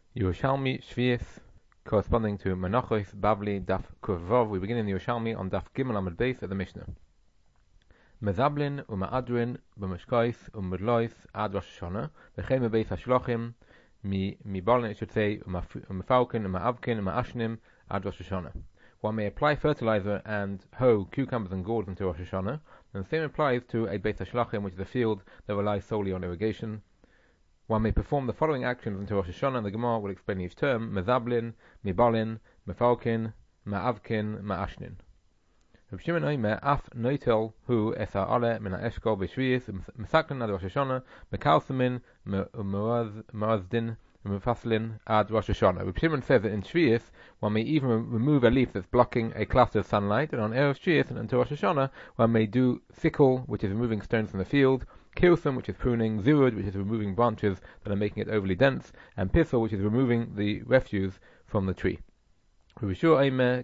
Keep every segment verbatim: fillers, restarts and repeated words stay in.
Yerushalmi Shvius, corresponding to Menachos Bavli Daf Kurvov. We begin in the Yerushalmi on Daf Gimel Amud Beis of the Mishnah. Mezablin u'ma'adrin b'meshkais u'mudlois ad Rosh Hashanah v'chein mebeis hashlochim mi balin, it should say u'mefaukin u'ma'avkin u'ma'ashnim ad Rosh Hashanah. One may apply fertilizer and hoe cucumbers and gourds into Rosh Hashanah, and the same applies to a Beis Hashlachim, which is a field that relies solely on irrigation. One may perform the following actions until Rosh Hashanah, and the Gemara will explain each term: mezablin, mibalin, mefalkin, ma'avkin, ma'ashnin. Rav Shimon Omer af noitel hu esa ale min ha'eshkol b'shviyis mesaklin ad Rosh Hashanah mekalsamin me'ozdin mefaslin ad Rosh Hashanah. Rav Shimon says that in Shviyis one may even remove a leaf that's blocking a cluster of sunlight, and on Erev Shviyis and until Rosh Hashanah one may do sickle, which is removing stones from the field, kilsum, which is pruning, zirud, which is removing branches that are making it overly dense, and pissel, which is removing the refuse from the tree. Rishur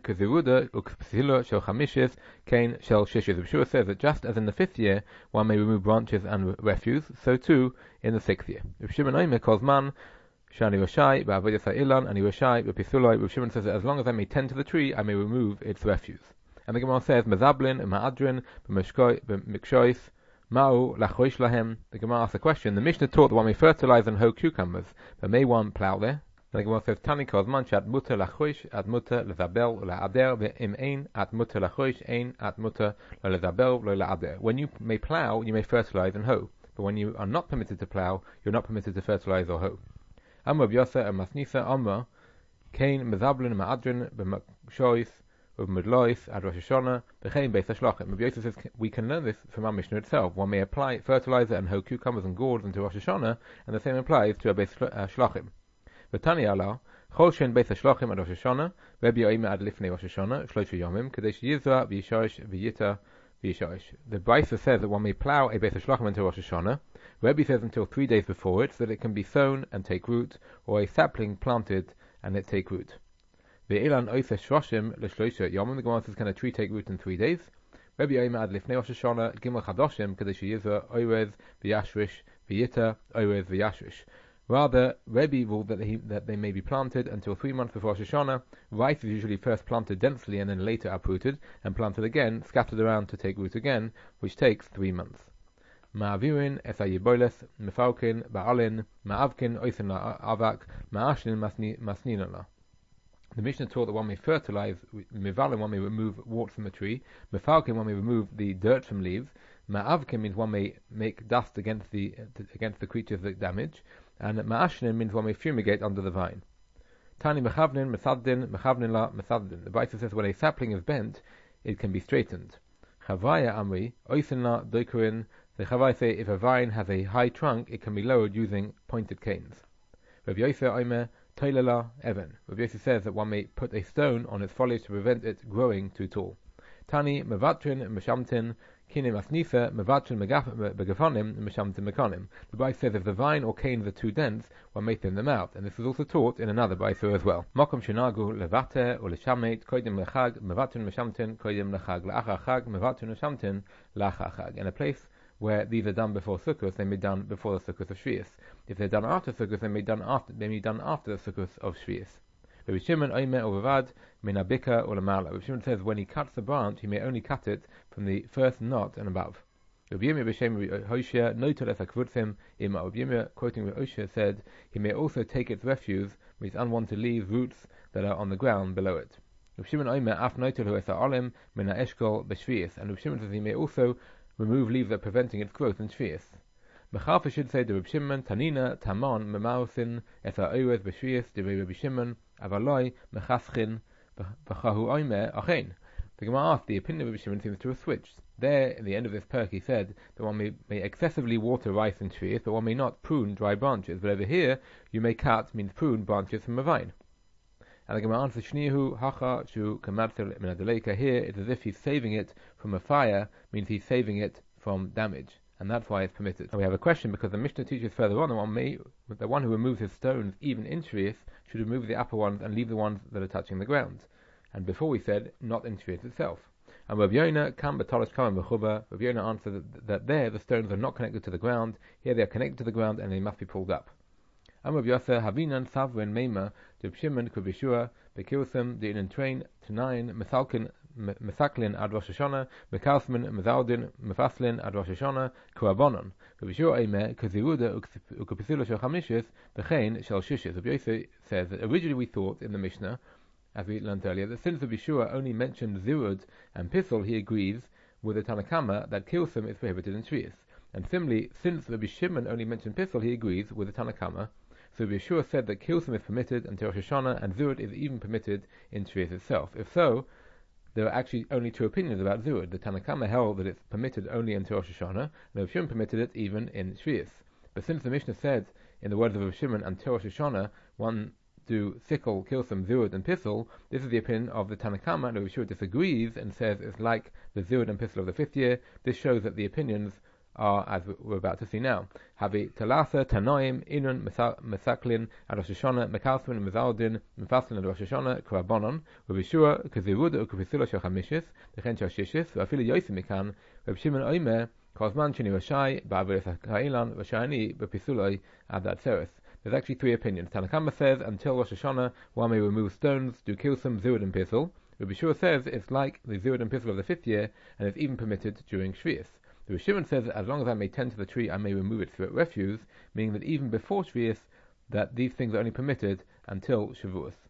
says that just as in the fifth year one may remove branches and refuse, so too in the sixth year. Rav Shimon calls man Shani Rashai ba'avodas ha'ilan ani Rashai b'pisulai. Rav Shimon says that as long as I may tend to the tree, I may remove its refuse. And the Gemara says mezablin u'ma'adrin b'mikshois ma'u lachoish lahem. The Gemara asks a question. The Mishnah taught that one may fertilize and hoe cucumbers, but may one plow there? And the Gemara says Tani calls man shat muter lachoish at muter lezabel la'ader ve'im ein at muter lachoish ein at muter lezabel la'ader. When you may plow, you may fertilize and hoe, but when you are not permitted to plow, you're not permitted to fertilize or hoe. Amr b'yosa and masnisa amr kain mezablin ma'adrin b'makshois u'mudlois ad Rosh Hashanah v'chein beis hashlachim. Rabbi Yosef says we can learn this from our Mishnah itself. One may apply fertilizer and hoe cucumbers and gourds into Rosh Hashanah, and the same applies to a beis hashlachim. V'tani Allah chol shen beis hashlachim ad Rosh Hashanah Rabbi Yoimer ad lifnei Rosh Hashanah shlosha yomim kadesh yizra v'yishosh v'yita v'yishosh. The Brisa says that one may plow a beis hashlachim into Rosh Hashanah. Rabbi says until three days before it, so that it can be sown and take root, or a sapling planted and it take root. Ve'ilan oiseh shloshim l'shlosha yomim. The Gemara says, can a tree take root in three days? Rabbi Yoimer ad lifnei Rosh Hashanah gimel chadoshim kadesh yizra oirez v'yashrish v'yita oirez v'yashrish. Rather, Rebbe ruled that, he, that they may be planted until three months before Rosh Hashanah. Rice is usually first planted densely and then later uprooted and planted again, scattered around to take root again, which takes three months. Ma'avirin esa yiboles mefalkin ba'alin ma'avkin oisen la'avak ma'ashnin masninala. The Mishnah taught that one may fertilize, mevalin one may remove wart from the tree, mefalkin one may remove the dirt from leaves, ma'avkin means one may make dust against the against the creatures that damage, and ma'ashnin means one may fumigate under the vine. Tani mechavnin mesaddin mechavnin la mesaddin. The Brisa says when a sapling is bent, it can be straightened. Chavaya amri oisen la doikurin. The Chavai say if a vine has a high trunk, it can be lowered using pointed canes. Rav Yosef Omer toilela even. Rav Yosef says that one may put a stone on its foliage to prevent it growing too tall. Tani mevatrin meshamtin kine masnisa mevatrin begafonim meshamtin mekanim. The Brisa says if the vine or canes are too dense, one may thin them out, and this is also taught in another Brisa as well. Mokom shenagu levate or leshamet koidim lechag mevatrin meshamtin koidim lechag la'achar chag mevatrin meshamtin la'achar chag. In a place where these are done before Sukkot, they may be done before the Sukkot of Shviyis. If they're done after Sukkot, they may be done after they may be done after the Sukkot of Shviyis. Rabbi Shimon Omer Ovavad Minabika or Lamala. Rabbi Shimon says when he cuts the branch, he may only cut it from the first knot and above. Rabbi Yirmiyah b'Shem Hoshea noted as akvutzim ima. Rabbi Yirmiyah, quoting Rabbi Hoshea, said he may also take its refuse, with unwanted leaves, roots that are on the ground below it. Rabbi Shimon Omer af noted hu esa alim min ha'eshkol b'Shviyis, and Rabbi Shimon says he may also remove leaves that are preventing its growth in Shviyis. Mechafa should say the Rabbi Shimon Tanina Taman Memausin Esa Oirez B'Shviyis de Rabbi Shimon Avaloi Mechaschin B'Chahu Omer Achen. The Gemara asked, the opinion of Rabbi Shimon seems to have switched. There, in the end of this perk, he said that one may, may excessively water rice in Shviyis, but one may not prune dry branches. But over here, you may cut means prune branches from a vine. And the Gemara answers, Shnihu hacha shu kamadzel min adeleika. Here, it's as if he's saving it from a fire, means he's saving it from damage, and that's why it's permitted. And we have a question, because the Mishnah teaches further on that one may, the one who removes his stones even in Shviyis should remove the upper ones and leave the ones that are touching the ground. And before we said not in Shviyis itself. And Rav Yonah kam b'tolish kam b'chuba. Rav Yonah answered that, that there the stones are not connected to the ground. Here they are connected to the ground and they must be pulled up. Amar Yosef Havinan Savrin Meima to Shimon Kubishua Bekilsim the in train to nine Methalkin Methaklin ad Rosh Hashanah Bekalsman Mezaldin Mefaslin ad Rosh Hashanah Kuabonon Kubishua Eime Kaziruda Ukupisilu Shel Chamishis Bechain Shel Shishis. Rabbi Yosef says that originally we thought in the Mishnah, as we learned earlier, that since Rabbi Yeshua only mentioned Zirud and Pissel, he agrees with the Tanakama that Kilsim is prohibited in Shvius. And similarly, since Rabbi Shimon only mentioned Pissel, he agrees with the Tanakama. So Rabbi Yeshua said that Kilsim is permitted until Rosh Hashanah, and Zirud is even permitted in Shvius itself. If so, there are actually only two opinions about Zirud. The Tanakama held that it's permitted only until Rosh Hashanah, and Rabbi Shimon permitted it even in Shvius. But since the Mishnah said, in the words of Rabbi Shimon, until Rosh Hashanah, one do Sickle, Kilsim, Zirud, and Pissel, this is the opinion of the Tanakama, and Rabbi Yeshua disagrees and says it's like the Zirud and Pissel of the fifth year. This shows that the opinions are as we're about to see now. Havi Talasa, Tanoim, Inun, Mesaklin, ad Rosh Hashanah, Mekalsman, Mezaldin, Mefaslin, ad Rosh Hashanah, Krabonon, Rabbi Yeshua, Kazirud, Ukupisilah Shel Chamishis, Dechen Shel Shishis, Vafili Yosef Mikan, Rabbi Shimon Oimer, Kozman Sheni Rashai, Ba'avodas Ha'ilan, Vashani, Bepisulai, ad Atzeres. There's actually three opinions. Tanakama says until Rosh Hashanah one may remove stones, do Kilsim, Zirud, and Pissel. Rabbi Yeshua says it's like the Zirud and Pissel of the fifth year, and it's even permitted during Shvius. Rabbi Shimon says that as long as I may tend to the tree, I may remove it through refuse, meaning that even before Shvius, that these things are only permitted until Shavuos.